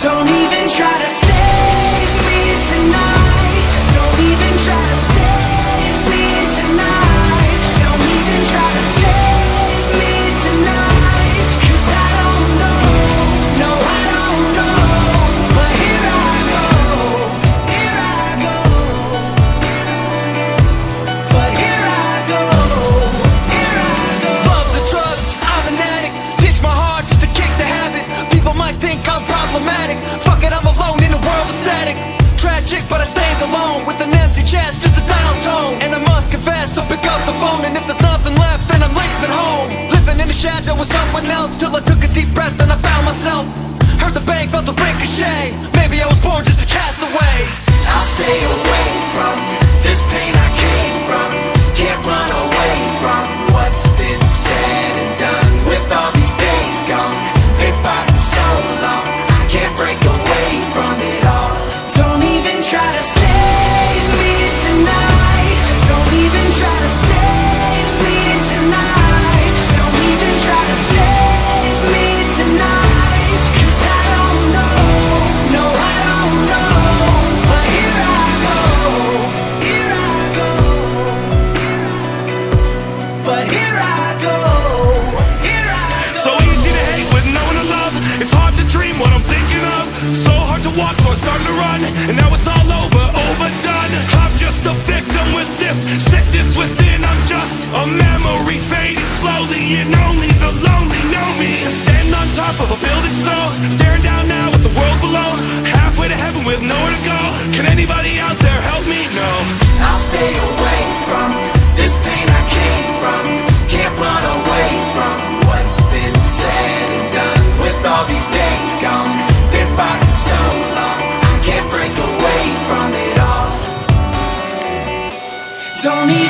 Don't even try to save me tonight. Don't even try to save me tonight. Don't even try to save me tonight. 'Cause I don't know, no I don't know. But here I go, here I go. But here I go, here I go. Love's a drug, I'm an addict. Ditch my heart just to kick the habit. People might think I'm problematic. Fuck it, I'm alone in a world of static. Tragic, but I stand alone with an empty chest, just a dial tone. And I must confess, I'll pick up the phone. And if there's nothing left, then I'm leaving home. Living in the shadow with someone else, till I took a deep breath and I found myself. Heard the bang, felt the ricochet. Maybe I was born just a castaway. I'll stay away from this pain I came from. Can't run away from what's been said and done. With all these days gone, been fighting so long, I can't break away from it all. Don't even try to save me tonight. Don't even try to save me tonight. Don't even try to save me tonight. 'Cause I don't know, no I don't know. But here I go, here I go. But here I go, here I go. So easy to hate with no one to love. It's hard to dream what I'm thinking of. So hard to walk, so I started to run. And now it's all over, overdone. I'm just a victim with this sickness within. I'm just a memory fading slowly. And only the lonely know me. Standing on top of a building so staring down now at the world below. Halfway to heaven with nowhere to go. Can anybody out there help me? No. I'll stay away from this pain I came from. Can't run away from what's been said and done. With all these days gone, been fighting so long, I can't break away from it all. Don't